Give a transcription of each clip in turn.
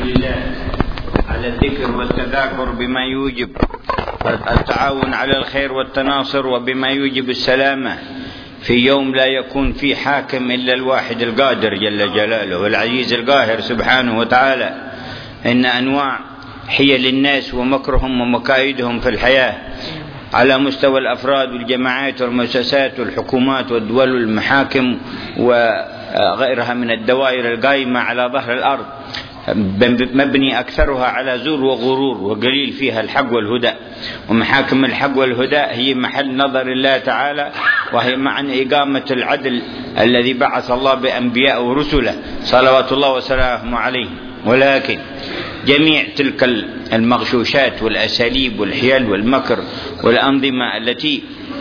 لله على الذكر والتذاكر بما يوجب التعاون على الخير والتناصر، وبما يوجب السلامة في يوم لا يكون فيه حاكم إلا الواحد القادر جل جلاله والعزيز القاهر سبحانه وتعالى. إن أنواع حيل الناس ومكرهم ومكايدهم في الحياة على مستوى الأفراد والجماعات والمؤسسات والحكومات والدول والمحاكم وغيرها من الدوائر القائمة على ظهر الأرض مبني أكثرها على زور وغرور، وقليل فيها الحق والهدى. ومحاكم الحق والهدى هي محل نظر الله تعالى، وهي معنى إقامة العدل الذي بعث الله بأنبياء ورسله صلوات الله وسلامه عليه. ولكن جميع تلك المغشوشات والأساليب والحيل والمكر والأنظمة التي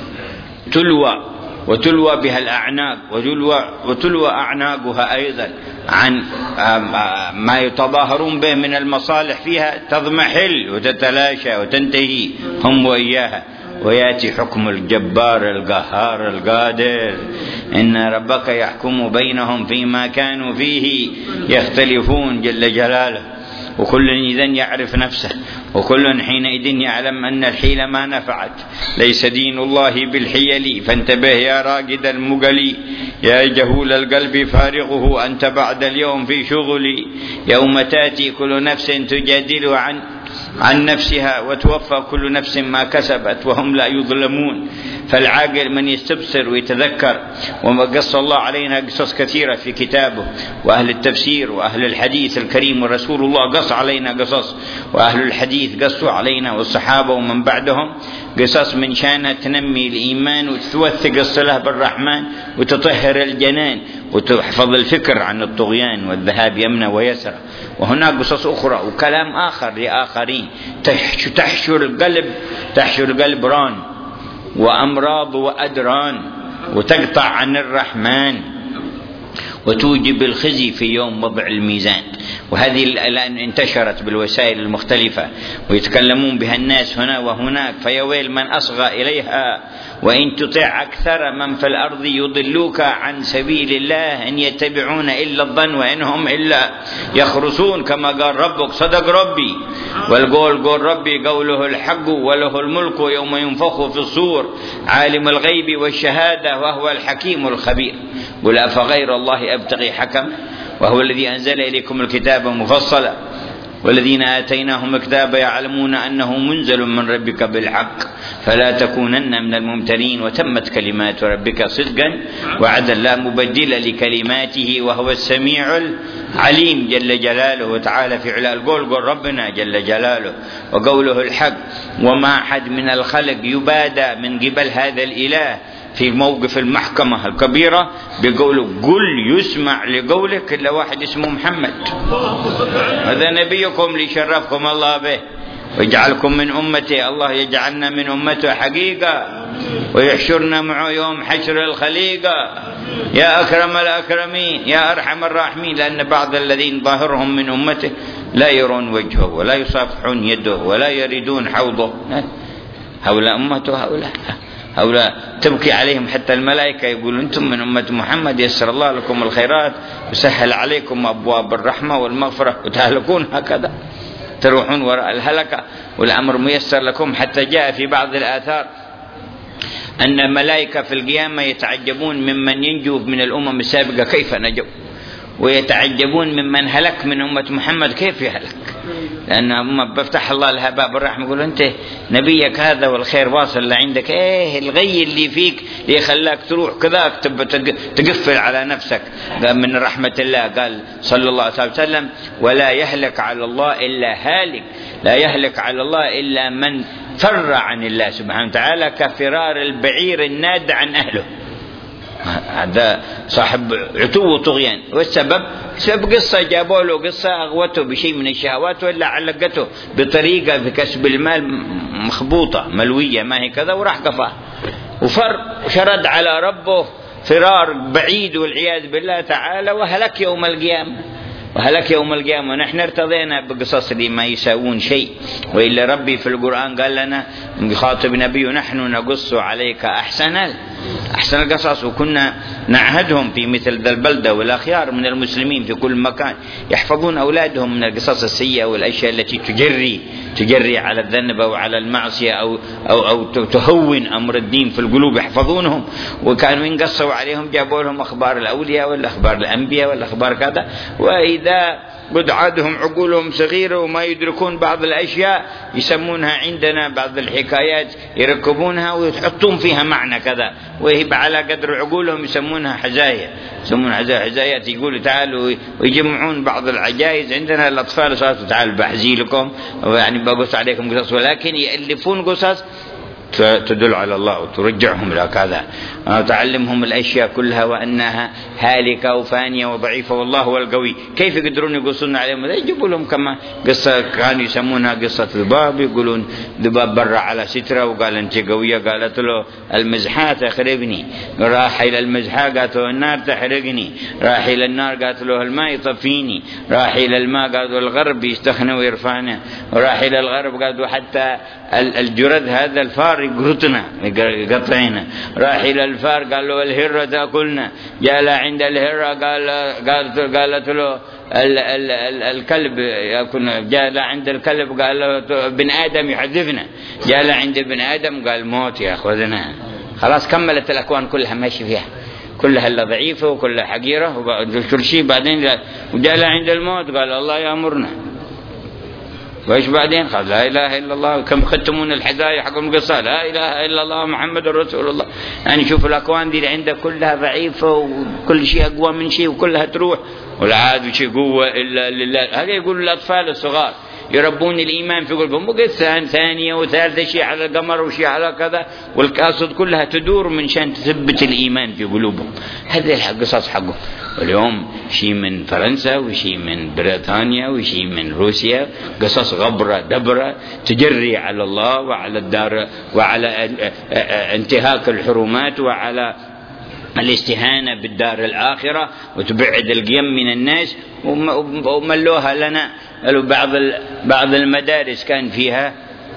تلوى بها الأعناق وتلوى أعناقها أيضا عن ما يتظاهرون به من المصالح فيها تضمحل وتتلاشى وتنتهي هم وإياها، ويأتي حكم الجبار القهار القادر. إن ربك يحكم بينهم فيما كانوا فيه يختلفون جل جلاله، وكل إذن يعرف نفسه، وكل حينئذ يعلم أن الحيلة ما نفعت. ليس دين الله بالحيل فانتبه يا راقد المقلي، يا جهول القلب فارغه أنت بعد اليوم في شغلي. يوم تأتي كل نفس تجادل عن نفسها وتوفى كل نفس ما كسبت وهم لا يظلمون. فالعاقل من يستبصر ويتذكر. وقص الله علينا قصص كثيرة في كتابه، وأهل التفسير وأهل الحديث الكريم ورسول الله قص علينا قصص، وأهل الحديث قصوا علينا والصحابة ومن بعدهم قصص من شانها تنمي الإيمان وتوثق الصلة بالرحمن وتطهر الجنان وتحفظ الفكر عن الطغيان والذهاب يمنى ويسرى. وهناك قصص أخرى وكلام آخر لآخرين تحشر القلب ران وأمراض وأدران وتقطع عن الرحمن وتوجب الخزي في يوم وضع الميزان. وهذه الآن انتشرت بالوسائل المختلفة ويتكلمون بها الناس هنا وهناك، فيا ويل من أصغى إليها. وإن تطع أكثر من في الأرض يضلوك عن سبيل الله إن يتبعون إلا الظن وإنهم إلا يخرصون، كما قال ربك صدق ربي والقول قول ربي قوله الحق وله الملك يوم ينفخ في الصور عالم الغيب والشهادة وهو الحكيم الخبير. قل أفغير الله أبتغي حكم وهو الذي أنزل إليكم الكتاب مفصلا والذين آتيناهم الكتاب يعلمون أنه منزل من ربك بالحق فلا تكونن من الممترين وتمت كلمات ربك صدقا وعدلا لا مبدل لكلماته وهو السميع العليم جل جلاله وتعالى في علا. القول قول ربنا جل جلاله وقوله الحق، وما أحد من الخلق يبادى من قبل هذا الإله في موقف المحكمة الكبيرة بقوله قل يسمع لقولك إلا واحد اسمه محمد، هذا نبيكم ليشرفكم الله به ويجعلكم من أمته. الله يجعلنا من أمته حقيقة ويحشرنا معه يوم حشر الخليقة. يا أكرم الأكرمين يا أرحم الراحمين، لأن بعض الذين ظاهرهم من أمته لا يرون وجهه ولا يصافحون يده ولا يريدون حوضه. هؤلاء أمته، هؤلاء تبكي عليهم حتى الملائكة يقولون أنتم من أمة محمد يسر الله لكم الخيرات وسهل عليكم أبواب الرحمة والمغفرة وتهلكون هكذا تروحون وراء الهلكة والأمر ميسر لكم. حتى جاء في بعض الآثار أن الملائكة في القيامة يتعجبون ممن ينجو من الأمم السابقة كيف نجوا، ويتعجبون ممن هلك من أمة محمد كيف يهلك، لأن أمة بفتح الله لها باب الرحمة يقول أنت نبيك هذا والخير واصل لعندك، إيه الغي اللي فيك اللي خلاك تروح كذاك تقفل على نفسك من رحمة الله. قال صلى الله عليه وسلم ولا يهلك على الله إلا هالك، لا يهلك على الله إلا من فر عن الله سبحانه وتعالى كفرار البعير الناد عن أهله. هذا صاحب عتو وطغيان. والسبب قصة جابوا له قصة أغوته بشيء من الشهوات ولا علقته بطريقة في كسب المال مخبوطة ملوية ما هي كذا وراح قفاه وفر وشرد على ربه فرار بعيد والعياذ بالله تعالى وهلك يوم القيامة. وهلك يوم القيامة. ونحن ارتضينا بقصص اللي ما يساوون شيء، وإلا ربي في القرآن قال لنا يخاطب نبيه نحن نقص عليك أحسن القصص. وكنا نعهدهم في مثل ذا البلدة والأخيار من المسلمين في كل مكان يحفظون أولادهم من القصص السيئة والأشياء التي تجري على الذنب أو على المعصية أو تهون أمر الدين في القلوب، يحفظونهم. وكانوا ينقصوا عليهم جابوا لهم أخبار الأولياء ولا أخبار الأنبياء ولا أخبار كذا، وإذا قد عادهم عقولهم صغيرة وما يدركون بعض الأشياء يسمونها عندنا بعض الحكايات يركبونها ويحطون فيها معنى كذا، وهي على قدر عقولهم يسمونها حزايا، حزايات. يقولوا تعالوا ويجمعون بعض العجائز عندنا الأطفال صاروا تعالوا بحزي لكم يعني بقص عليكم قصص، ولكن يألفون قصص تدل على الله وترجعهم إلى كذا، تعلمهم الأشياء كلها وأنها هالكة وفانية وضعيفة والله هو القوي. كيف يقدرون يقصون عليهم؟ يجيبوا لهم كما قصة كانوا يسمونها قصة ذباب، يقولون ذباب برا على سترة وقال أنت قوية، قالت له المزحة تخربني، راح إلى المزحة قالت له النار تحرقني، راح إلى النار قالت له الماء يطفيني، راح إلى الماء قالت له الغرب يستخنى ويرفعنا، وراح إلى الغرب قالت له حتى الجرد هذا الفار يقرطنا يقطعنا، راح إلى الفار قال له الهرة تأكلنا، جاء عند الهرة قالت له الكلب يأكلنا، جاء عند الكلب قال له بن آدم يحذفنا، جاء عند بن آدم قال موت يأخذنا. خلاص كملت الأكوان كلها ماشي فيها، كلها إلا ضعيفة وكلها حقيرة وكل شيء. بعدين وجاء عند الموت قال الله يأمرنا، وإيش بعدين؟ قال لا إله إلا الله. كم ختمون الحدايا حق القصة لا إله إلا الله محمد رسول الله. يعني شوف الأكوان دي عندها كلها ضعيفة وكل شيء أقوى من شيء وكلها تروح، ولا عاد شيء قوة إلا لله. هذا يقول الأطفال الصغار يربون الإيمان في قلوبهم، وقصة ثانية وثالثة شيء على القمر وشيء على كذا، والقصص كلها تدور من شان تثبت الإيمان في قلوبهم. هذه القصص حقهم. واليوم شيء من فرنسا وشيء من بريطانيا وشيء من روسيا، قصص غبرة دبرة تجري على الله وعلى الدار وعلى انتهاك الحرمات وعلى الاستهانة بالدار الآخرة وتبعد القيم من الناس. وملوها لنا بعض المدارس كان فيها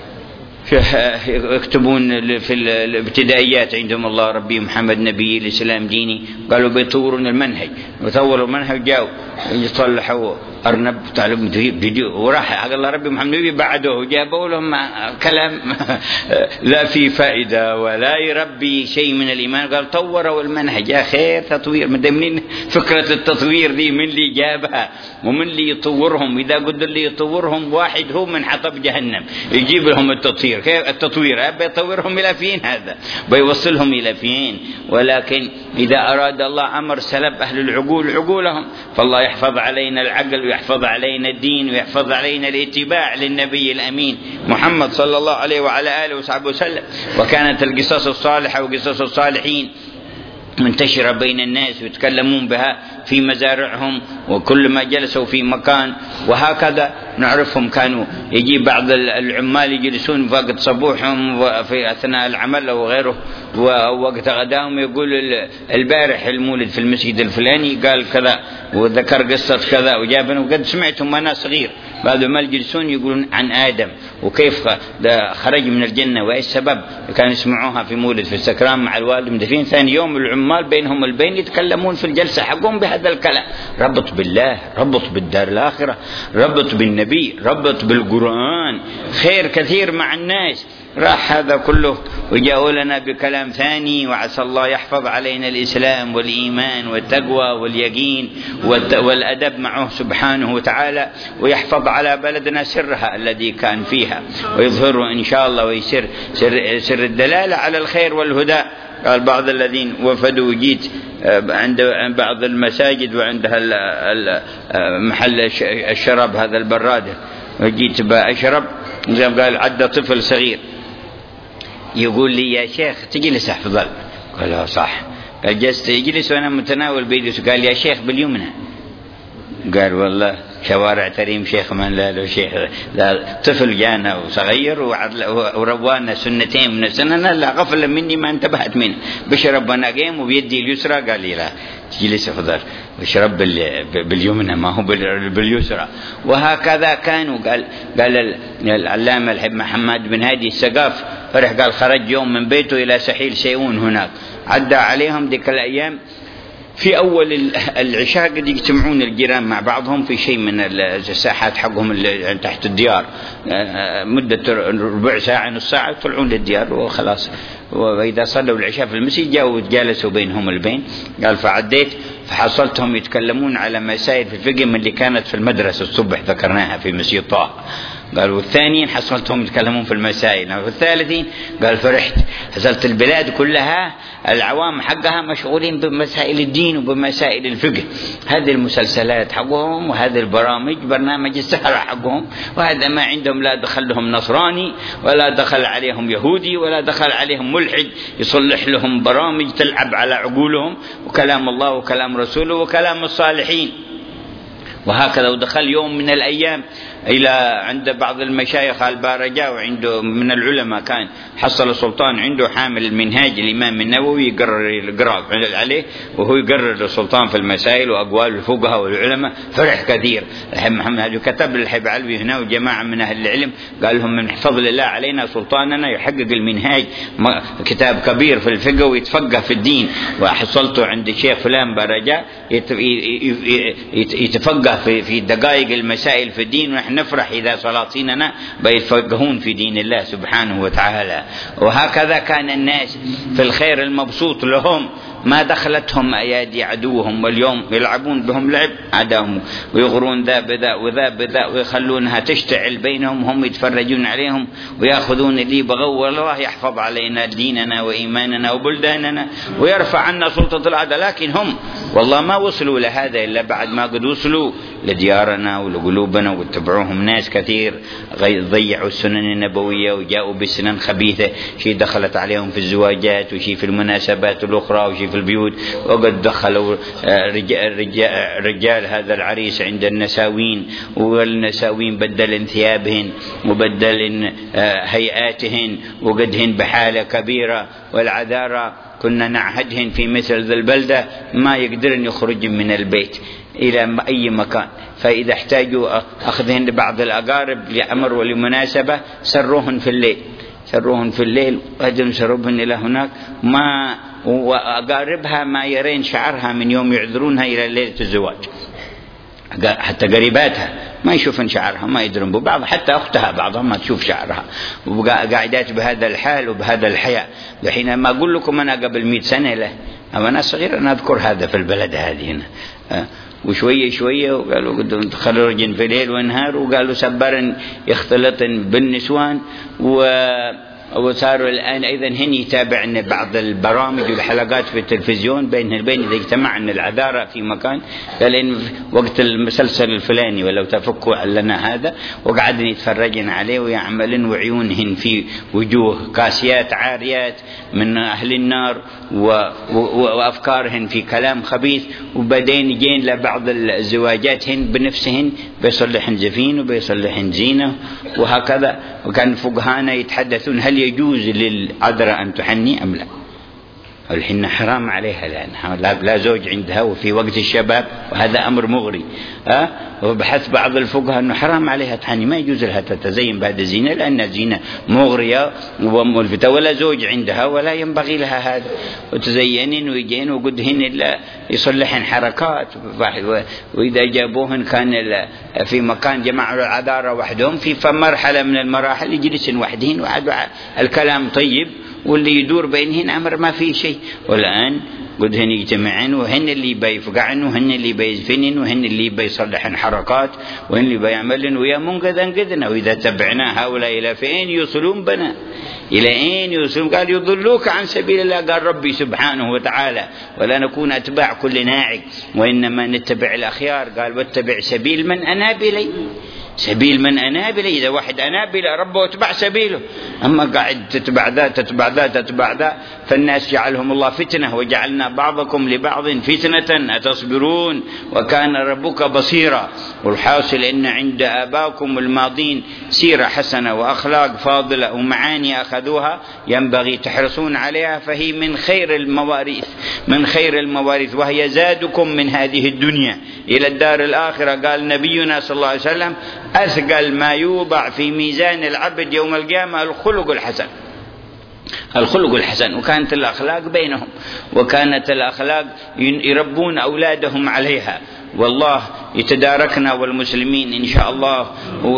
يكتبون في الابتدائيات عندهم الله ربي محمد نبي الإسلام ديني، قالوا بيطورون المنهج وطوروا المنهج، جاءوا يصلحوا أرنب طالب فيديو وراح حق الله ربي محمد نبي بعدوه جابوا لهم كلام لا في فائدة ولا يربي شيء من الإيمان. قال طوروا المنهج يا خير تطوير، من فكرة التطوير دي من اللي جابها ومن اللي يطورهم؟ إذا قلت اللي يطورهم واحد هو من حطب جهنم يجيب لهم التطوير. كيف التطوير؟ بيطورهم إلى فين؟ هذا بيوصلهم إلى فين؟ ولكن إذا أراد الله أمر سلب أهل العقول عقولهم، فالله يحفظ علينا العقل ويحفظ علينا الدين ويحفظ علينا الاتباع للنبي الأمين محمد صلى الله عليه وعلى آله وصحبه وسلم. وكانت القصص الصالحة وقصص الصالحين منتشرة بين الناس ويتكلمون بها في مزارعهم وكل ما جلسوا في مكان. وهكذا نعرفهم كانوا يجي بعض العمال يجلسون وقت صبوحهم في أثناء العمل أو غيره، ووقت غداهم يقول البارح المولد في المسجد الفلاني قال كذا وذكر قصة كذا وجابنا، وقد سمعتهم وأنا صغير بعض ما يجلسون يقولون عن آدم وكيف خرج من الجنة وإيش السبب، كانوا يسمعوها في مولد في السكران مع الوالد مدفين. ثاني يوم العمال بينهم البين يتكلمون في الجلسة حقهم بهذا الكلام، ربط بالله، ربط بالدار الآخرة، ربط بالنبي، ربط بالقرآن، خير كثير مع الناس. راح هذا كله وجاءوا لنا بكلام ثاني. وعسى الله يحفظ علينا الإسلام والإيمان والتقوى واليقين والأدب معه سبحانه وتعالى، ويحفظ على بلدنا سرها الذي كان فيها ويظهره إن شاء الله، ويسر سر الدلالة على الخير والهدى. قال بعض الذين وفدوا جيت عند بعض المساجد وعندها محل الشراب هذا البرادة، جيت بأشرب قال عدى طفل صغير يقول لي يا شيخ تجلس أحفظل؟ قال صح. قال جلست يجلس وأنا متناول بيدي، قال يا شيخ باليمنى. قال والله شوارع تريم شيخ من لا له شيخ، لا طفل جانا وصغير وروانا سنتين من السنة، لا غفل مني ما انتبهت منه، بشرب وانا قيم وبيدي اليسرى قال لي لا جلس افضل واشرب باليمنى ما هو باليسرى. وهكذا كانوا. قال العلامة الحب محمد بن هادي السقاف فرح قال خرج يوم من بيته إلى سحيل سيئون هناك، عدى عليهم ذيك الأيام في أول العشاء قد يجتمعون الجيران مع بعضهم في شيء من الساحات حقهم اللي تحت الديار، مدة ربع ساعة نص ساعة يطلعون للديار وخلاص. وإذا صلوا العشاء في المسجد جاءوا وجالسوا بينهم البين. قال فعديت فحصلتهم يتكلمون على مسائل في الفقه من اللي كانت في المدرسة الصبح ذكرناها في مسجد طه. قال والثانيين حصلتهم يتكلمون في المسائل، والثالثين قال فرحت حصلت البلاد كلها العوام حقها مشغولين بمسائل الدين وبمسائل الفقه. هذه المسلسلات حقهم وهذه البرامج برنامج السهرة حقهم، وهذا ما عندهم لا دخل لهم نصراني ولا دخل عليهم يهودي ولا دخل عليهم ملحد يصلح لهم برامج تلعب على عقولهم، وكلام الله وكلام رسوله وكلام الصالحين. وهكذا. ودخل يوم من الأيام إلى عند بعض المشايخ البارجاء وعنده من العلماء كان حصل السلطان عنده حامل المنهاج الإمام النووي يقرأ عليه وهو يقرر للسلطان في المسائل وأقوال الفقهاء والعلماء. فرح كثير. الحب محمد كتب للحب علوي هنا وجماعة من أهل العلم قال لهم من فضل الله علينا سلطاننا يحقق المنهاج كتاب كبير في الفقه ويتفقه في الدين، وحصلته عند الشيخ فلان بارجاء يتفقه في دقائق المسائل في الدين، ونحن نفرح إذا سلاطيننا بيتفقهون في دين الله سبحانه وتعالى. وهكذا كان الناس في الخير المبسوط لهم ما دخلتهم أيادي عدوهم، واليوم يلعبون بهم لعب عداهم ويغرون ذا بذا وذا بذا ويخلونها تشتعل بينهم، هم يتفرجون عليهم ويأخذون اللي بغوا. والله يحفظ علينا ديننا وإيماننا وبلداننا ويرفع عنا سلطة العدل، لكن هم والله ما وصلوا لهذا إلا بعد ما قد وصلوا لديارنا ولقلوبنا واتبعوهم ناس كثير ضيعوا السنن النبوية وجاءوا بسنن خبيثة، شيء دخلت عليهم في الزواجات وشيء في المناسبات الأخرى وشيء في البيوت، وقد دخلوا رجال هذا العريس عند النساوين، والنساوين بدل ثيابهن وبدل هيئاتهن وقدهن بحالة كبيرة، والعذارى كنا نعهدهن في مثل ذا البلدة ما يقدرن يخرجن من البيت إلى أي مكان، فإذا احتاجوا أخذهن لبعض الأقارب لأمر ولمناسبة سروهن في الليل وأجلن سربهن إلى هناك، ما وأقاربها ما يرين شعرها من يوم يعذرونها إلى ليلة الزواج، حتى قريباتها ما يشوفن شعرها ما يدرون ببعض، حتى أختها بعضها ما تشوف شعرها، وقاعدات بهذا الحال وبهذا الحياء. حين ما أقول لكم أنا قبل 100 سنة له أنا صغير أنا أذكر هذا في البلد هذه هنا، وشوية شوية وقالوا قدهم تخرجن في ليل ونهار، وقالوا سبرن يختلطن بالنسوان، وصاروا الآن أيضا هن يتابعن بعض البرامج والحلقات في التلفزيون بينهن البين إذا اجتمعن العذارى في مكان، قال وقت المسلسل الفلاني ولو تفكوا لنا هذا، وقعدن يتفرجن عليه ويعملن وعيونهن في وجوه كاسيات عاريات من أهل النار وأفكارهن في كلام خبيث، وبعدين يجين لبعض الزواجاتهن بنفسهن بيصلحن زفين وبيصلحن زينة وهكذا. وكان فقهانا يتحدثون هل يجوز للعذراء أن تحني أم لا؟ الحين حرام عليها لأنها لا زوج عندها وفي وقت الشباب، وهذا أمر مغري. وبحث بعض الفقهاء أنه حرام عليها تحني، ما يجوز لها تتزين بعد الزينة لأن الزينة مغرية وملفتة، ولا زوج عندها ولا ينبغي لها هذا، وتزينين ويجين وقدهن إلا يصلحن حركات. وإذا جابوهن كان في مكان جمعوا العذارى وحدهم في مرحلة من المراحل يجلسن وحدهن الكلام طيب واللي يدور بينهن أمر ما فيه شيء. والآن قدهن يجتمعن وهن اللي بيفقعن وهن اللي بيزفنن وهن اللي بيصلحن حركات وهن اللي بيعملن ويا منقذنا. وإذا تبعنا هؤلاء إلى فين يوصلون بنا؟ إلى أين يوصلون؟ قال يضلوك عن سبيل الله. قال ربي سبحانه وتعالى ولا نكون أتباع كل ناعق وإنما نتبع الأخيار. قال واتبع سبيل من أناب إلي. سبيل من أناب إليه. إذا واحد أناب إلى ربه واتبع سبيله، أما قاعد تتبع ذا فالناس جعلهم الله فتنة، وجعلنا بعضكم لبعض فتنة أتصبرون وكان ربك بصيرا. والحاصل إن عند آباكم الماضين سيرة حسنة وأخلاق فاضلة ومعاني أخذوها ينبغي تحرصون عليها، فهي من خير المواريث وهي زادكم من هذه الدنيا إلى الدار الآخرة. قال نبينا صلى الله عليه وسلم: أثقل ما يوضع في ميزان العبد يوم القيامة الخلق الحسن. وكانت الأخلاق بينهم، وكانت الأخلاق يربون أولادهم عليها، والله يتداركنا والمسلمين إن شاء الله.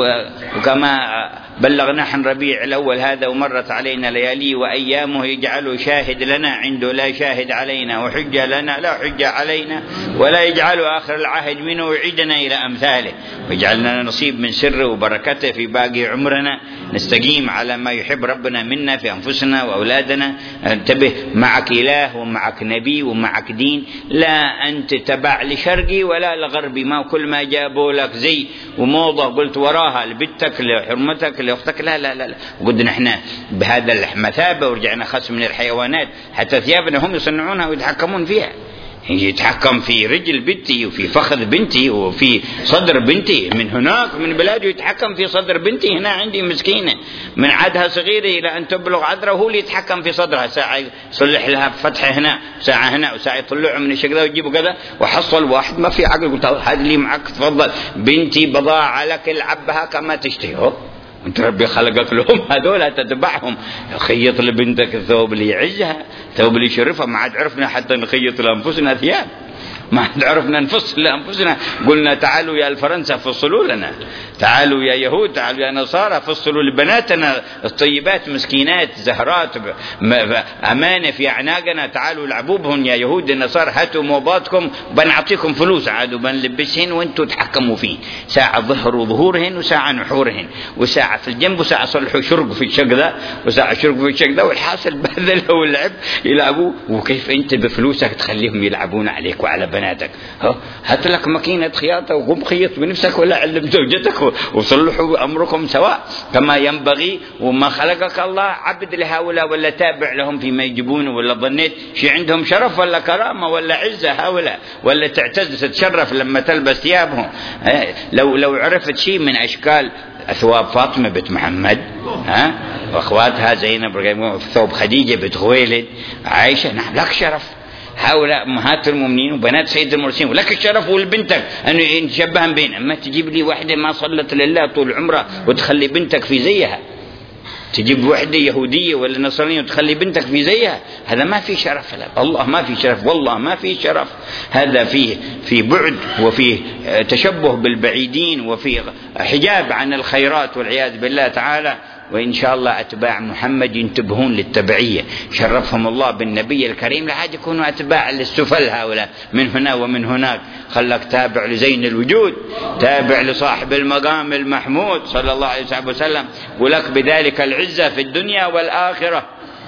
وكما بلغنا عن ربيع الأول هذا ومرت علينا ليالي وأيامه يجعله شاهد لنا عنده لا شاهد علينا، وحجة لنا لا حجة علينا، ولا يجعل آخر العهد منه ويعيدنا إلى أمثاله، ويجعلنا نصيب من سره وبركته في باقي عمرنا، نستقيم على ما يحب ربنا منا في أنفسنا وأولادنا. انتبه، معك إله ومعك نبي ومعك دين، لا أنت تبع لشرقي ولا لغربي، ما كل ما جابوا لك زي وموضة قلت وراها لبتك لحرمتك لأختك، لا لا لا. وقلنا احنا بهذا المثابة ورجعنا خاص من الحيوانات، حتى ثيابنا هم يصنعونها ويتحكمون فيها، يتحكم في رجل بنتي وفي فخذ بنتي وفي صدر بنتي، من هناك من بلاده يتحكم في صدر بنتي، هنا عندي مسكينة من عادها صغيرة إلى أن تبلغ عذرة هو اللي يتحكم في صدرها، ساعة يصلح لها فتحة هنا، ساعة هنا، وساعة يطلعه من الشقة ويجيبه كذا، وحصل واحد ما في عقل قلت هذا اللي معك تفضل بنتي بضاعة لك العبها كما تشتهي، انت ربي خلقك لهم هذول تتبعهم. خيط لبنتك الثوب اللي يعزها، ثوب اللي يشرفها. ما عاد عرفنا حتى نخيط لأنفسنا ثياب، ما عاد عرفنا نفصل لأنفسنا. قلنا تعالوا يا الفرنسا فصلوا لنا، تعالوا يا يهود، تعالوا يا نصارى فصلوا لبناتنا الطيبات مسكينات زهرات أمانة في أعناقنا، تعالوا لعبوا بهم يا يهود النصارى، هاتوا موباتكم بنعطيكم فلوس عادوا بنلبسهن وانتوا تحكموا فيه، ساعة ظهروا ظهورهن وساعة نحورهن، وساعة في الجنب وساعة صلحوا شرق في الشق ذا وساعة شرق في الشق ذا، والحاصل بذلوا واللعب يلعبوا. وكيف انت بفلوسك تخليهم يلعبون عليك وعلى بناتك؟ هات لك ماكينة خياطة وقم خيط بنفسك ولا علم زوجتك وصلحوا أمركم سواء كما ينبغي. وما خلقك الله عبد لهؤلاء ولا تابع لهم فيما يجبون، ولا ظنيت شيء عندهم شرف ولا كرامة ولا عزة هؤلاء، ولا تعتز تتشرف لما تلبس ثيابهم. لو عرفت شيء من أشكال أثواب فاطمة بنت محمد وأخواتها زينب، ثوب خديجة بنت خويلد، عائشة، نعم لك شرف. هؤلاء أمهات المؤمنين وبنات سيد المرسلين، ولك الشرف ولبنتك أن يتشبهن بين. أما تجيب لي واحدة ما صلت لله طول عمرها وتخلي بنتك في زيها، تجيب واحدة يهودية ولا نصرانية وتخلي بنتك في زيها، هذا ما في شرف. الله ما في شرف، والله ما في شرف. هذا في بعد وفيه تشبه بالبعيدين وفي حجاب عن الخيرات والعياذ بالله تعالى. وإن شاء الله أتباع محمد ينتبهون للتبعية، شرفهم الله بالنبي الكريم، لا حاجة يكونوا أتباع للسفل هؤلاء من هنا ومن هناك. خلك تابع لزين الوجود، تابع لصاحب المقام المحمود صلى الله عليه وسلم، ولك بذلك العزة في الدنيا والآخرة.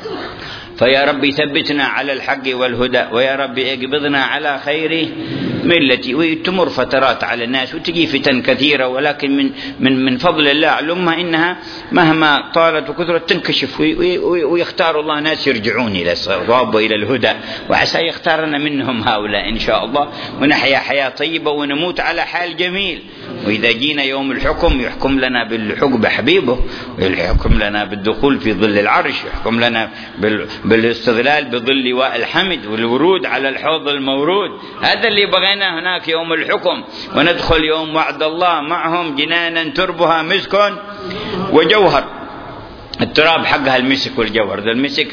فيا ربي ثبتنا على الحق والهدى، ويا ربي اقبضنا على خير ملتي. وتمر فترات على الناس وتجي فتن كثيرة، ولكن من فضل الله علمها إنها مهما طالت وكثرت تنكشف، ويختار الله ناس يرجعون إلى الصواب وإلى الهدى، وعسى يختارنا منهم هؤلاء إن شاء الله، ونحيا حياة طيبة ونموت على حال جميل. وإذا جينا يوم الحكم يحكم لنا بالحكم بحبيبه، ويحكم لنا بالدخول في ظل العرش، يحكم لنا بالاستظلال بظل لواء الحمد والورود على الحوض المورود. هذا اللي بغينا هناك يوم الحكم، وندخل يوم وعد الله معهم جنانا تربها مسك وجوهر. التراب حقها المسك والجوهر. ذا المسك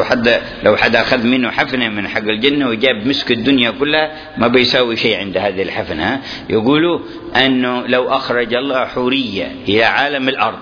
لو حد أخذ منه حفنة من حق الجنة وجاب مسك الدنيا كلها ما بيساوي شيء عند هذه الحفنة. يقولوا أنه لو أخرج الله حورية إلى عالم الأرض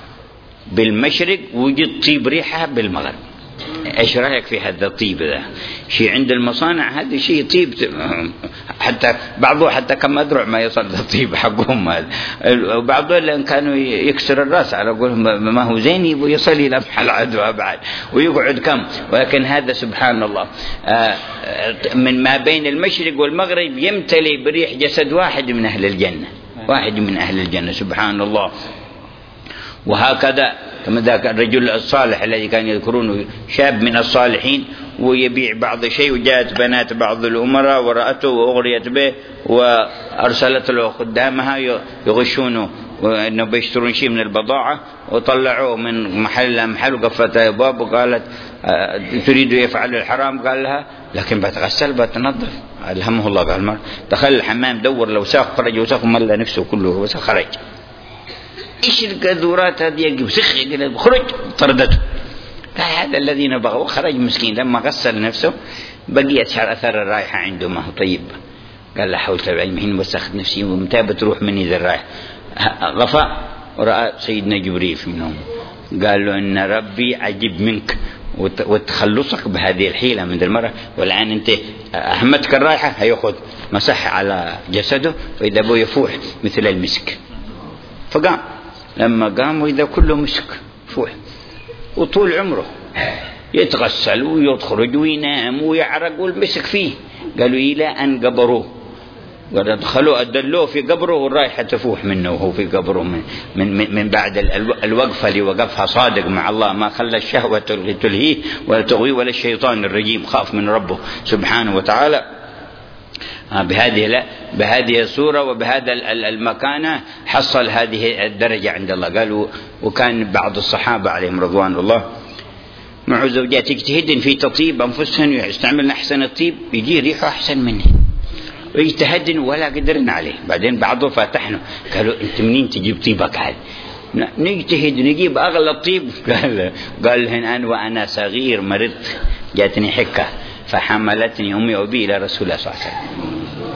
بالمشرق وجد طيب ريحها بالمغرب. ايش رايك في هذا الطيب؟ ذا شيء عند المصانع، هذا شيء طيب، حتى بعضه حتى كم أدرع ما يصل الطيب حقهم هذا. وبعضهم كانوا يكسر الراس على قولهم ما هو زين ويصل إلى محل عدوى بعد ويقعد كم. ولكن هذا سبحان الله من ما بين المشرق والمغرب يمتلي بريح جسد واحد من أهل الجنة. واحد من أهل الجنة. سبحان الله. وهكذا كما ذاك الرجل الصالح الذي كان يذكرونه، شاب من الصالحين ويبيع بعض شيء، وجاءت بنات بعض الأمراء ورأته وأغريت به وأرسلت له خدامها يغشونه وأنه بيشترون شيء من البضاعة، وطلعوه من محل إلى محل وقفت أبواب وقالت تريد يفعل الحرام؟ قال لها لكن بتغسل بتنظف. ألهمه الله. قال المرء دخل الحمام دور لو ساق خرج وساق ملى نفسه كله وساق خرج. إيش القذورات هذه؟ يجيب سخ خرج طردته. قال هذا الذي نبغى، وخرج مسكين. لما غسل نفسه بقيت شعر أثر الرائحة عنده ما هو طيب. قال لا حول ولا قوة إلا بالله، وسخت نفسي ومتى بتروح مني ذا الرائحة. غفى ورأى سيدنا جبريل في النوم، قال له إن ربي عجب منك وتخلصك بهذه الحيلة من المرأة، والآن أنت أهمتك الرائحة. هيأخذ مسح على جسده فإذا بو يفوح مثل المسك. فقام، لما قام وإذا كله مسك فوح، وطول عمره يتغسل ويخرج وينام ويعرق والمسك فيه. قالوا إلى أن قبروه، ودخلوا أدلوه في قبره والرائحة تفوح منه وهو في قبره من بعد الوقفة اللي وقفها صادق مع الله، ما خلى الشهوة تلهيه ولا تغويه ولا الشيطان الرجيم، خاف من ربه سبحانه وتعالى. بهذه الصورة وبهذا المكانة حصل هذه الدرجة عند الله. قالوا وكان بعض الصحابة عليهم رضوان الله مع زوجات يجتهدن في تطيب أنفسهن، يستعملن أحسن الطيب يجي ريحه أحسن منه، ويجتهدن ولا قدرن عليه. بعدين بعضه فاتحنا قالوا أنت منين تجيب طيبك هذا؟ نجتهد نجيب أغلى الطيب. قال لهن أنا وأنا صغير مرضت جاتني حكة فحملتني أمي وأبي إلى رسول الله صلى الله عليه وسلم.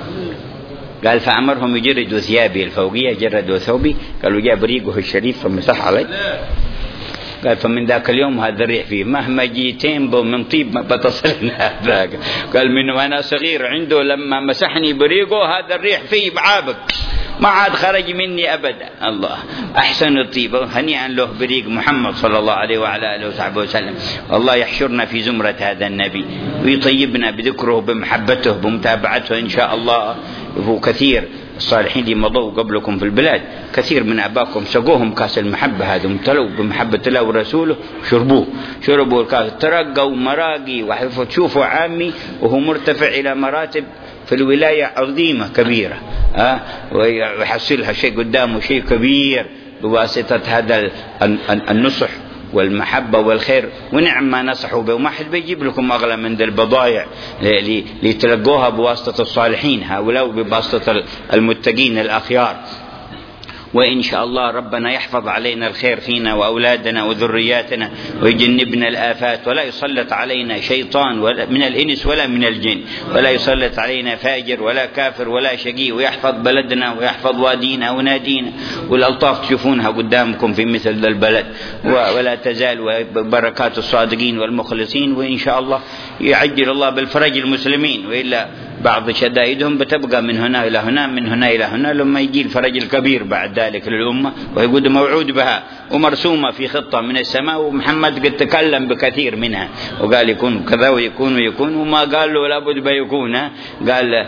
قال فأمرهم يجردوا ثيابي الفوقية، جردوا ثوبي، قالوا جاب ريقه الشريف فمسح علي. قال فمن ذاك اليوم هذا الريح فيه مهما جيتين من طيب ما بتصلنا هذا. قال من وأنا صغير عنده لما مسحني بريقه هذا الريح فيه بعابك ما عاد خرج مني أبدا. الله أحسن الطيب، هنيئا له بريق محمد صلى الله عليه وعلى آله وصحبه وسلم. الله يحشرنا في زمرة هذا النبي ويطيبنا بذكره بمحبته بمتابعته إن شاء الله. هو كثير الصالحين اللي مضوا قبلكم في البلاد كثير من أباكم سقوهم كاس المحبة هذا، امتلوا بمحبة الله ورسوله شربوا الكاس، ترقوا مراقي. وتشوفوا عامي وهو مرتفع إلى مراتب في الولاية عظيمة كبيرة، ويحصلها شيء قدامه شيء كبير بواسطة هذا النصح والمحبة والخير. ونعم ما نصحوا به، وما حد بيجيب لكم أغلى من ذا البضائع اللي تلقوها بواسطة الصالحين هؤلاء وبواسطة المتقين الأخيار. وإن شاء الله ربنا يحفظ علينا الخير فينا وأولادنا وذرياتنا ويجنبنا الآفات، ولا يسلط علينا شيطان ولا من الإنس ولا من الجن، ولا يسلط علينا فاجر ولا كافر ولا شقي، ويحفظ بلدنا ويحفظ وادينا ونادينا. والألطاف تشوفونها قدامكم في مثل ذا البلد، ولا تزال بركات الصادقين والمخلصين. وإن شاء الله يعجل الله بالفرج المسلمين، وإلا بعض شدائدهم بتبقى من هنا إلى هنا من هنا إلى هنا لما يجي الفرج الكبير بعد ذلك للأمة، ويقول موعود بها ومرسومة في خطة من السماء. ومحمد قد تكلم بكثير منها وقال يكون كذا ويكون وما قال له لابد بيكون. قال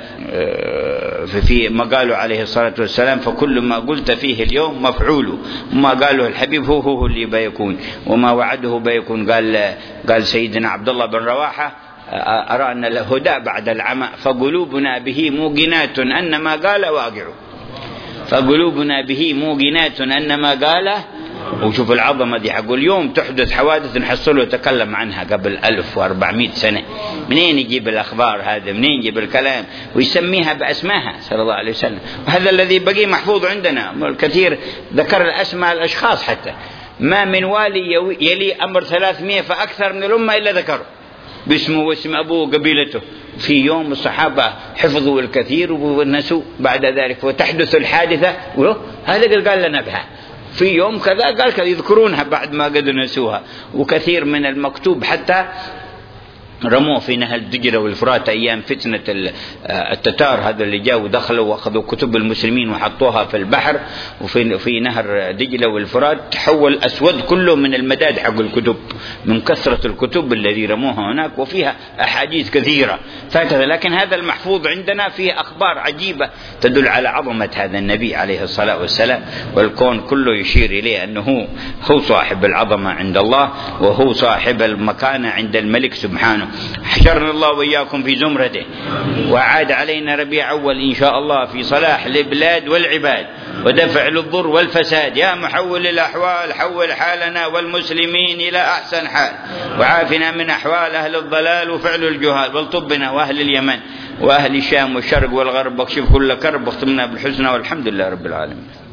في ما قالوا عليه الصلاة والسلام فكل ما قلت فيه اليوم مفعول، وما قاله الحبيب هو اللي بيكون وما وعده بيكون. قال سيدنا عبد الله بن رواحة أرى أن الهدى بعد العمى فقلوبنا به موقنات أن ما قال واقع، فقلوبنا به موقنات أن ما قال. وشوف العظمة دي، حقول اليوم تحدث حوادث نحصله يتكلم عنها قبل 1400 سنة. منين يجيب الأخبار هذا؟ منين يجيب الكلام؟ ويسميها بأسماها صلى الله عليه وسلم. وهذا الذي بقي محفوظ عندنا. الكثير ذكر الأسماء الأشخاص، حتى ما من والي يلي أمر 300 فأكثر من الأمة إلا ذكره باسمه واسم أبوه وقبيلته. في يوم الصحابة حفظوا الكثير ونسوا بعد ذلك، وتحدث الحادثة هذا قال لنا بها في يوم كذا، قال كذا، يذكرونها بعد ما قد نسوها. وكثير من المكتوب حتى رموه في نهر دجلة والفرات أيام فتنة التتار، هذا اللي جاءوا ودخلوا وأخذوا كتب المسلمين وحطوها في البحر وفي نهر دجلة والفرات، تحول أسود كله من المداد حق الكتب من كثرة الكتب الذي رموها هناك، وفيها أحاديث كثيرة فهكذا. لكن هذا المحفوظ عندنا فيه أخبار عجيبة تدل على عظمة هذا النبي عليه الصلاة والسلام، والكون كله يشير إليه أنه هو صاحب العظمة عند الله، وهو صاحب المكانة عند الملك سبحانه. حشرنا الله وإياكم في زمرته، وعاد علينا ربيع أول إن شاء الله في صلاح البلاد والعباد ودفع الضر والفساد. يا محول الأحوال حول حالنا والمسلمين إلى أحسن حال، وعافنا من أحوال أهل الضلال وفعل الجهال، والطبنا وأهل اليمن وأهل الشام والشرق والغرب، واكشف كل كرب، واختمنا بالحسنى، والحمد لله رب العالمين.